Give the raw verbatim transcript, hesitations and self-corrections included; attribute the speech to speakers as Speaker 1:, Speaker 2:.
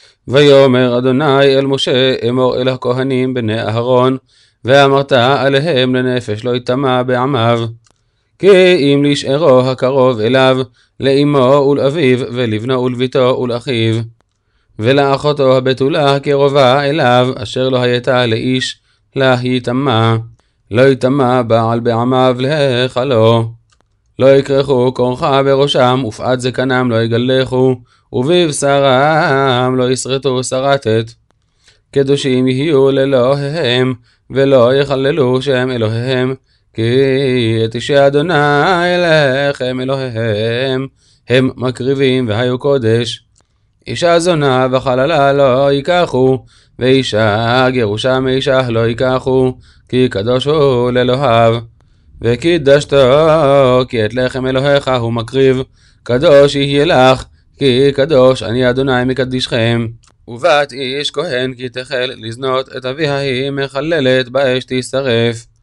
Speaker 1: ויאמר אדוני אל משה אמור אל הכהנים בני אהרון, ואמרת עליהם לנפש לא יטמע בעמיו. כי אם לשארו הקרוב אליו, לאמו ולאביו, ולבנו ולביתו ולאחיו, ולאחותו הבתולה הקרובה אליו, אשר לא הייתה לאיש, לה יטמע. לא יטמע בעל בעמיו להיכלו. לא יקרחו קורחה בראשם, ופאת זקנם לא יגלחו, ובבשרם לא יסרטו סרטת. קדושים יהיו לאלוהיהם, ולא יחללו שם אלוהיהם, כי את אישי אדוני אליכם אלוהיהם, הם מקריבים והיו קודש. אישה זונה וחללה לא ייקחו, ואישה גירושה מאישה לא ייקחו, כי קדוש הוא לאלוהיו. וקידשתו, כי את לחם אלוהיך הוא מקריב, קדוש יהיה לך, כי קדוש אני אדוני מקדישכם. ובת איש כהן כי תחל לזנות את אביה היא מחללת באש תשרף.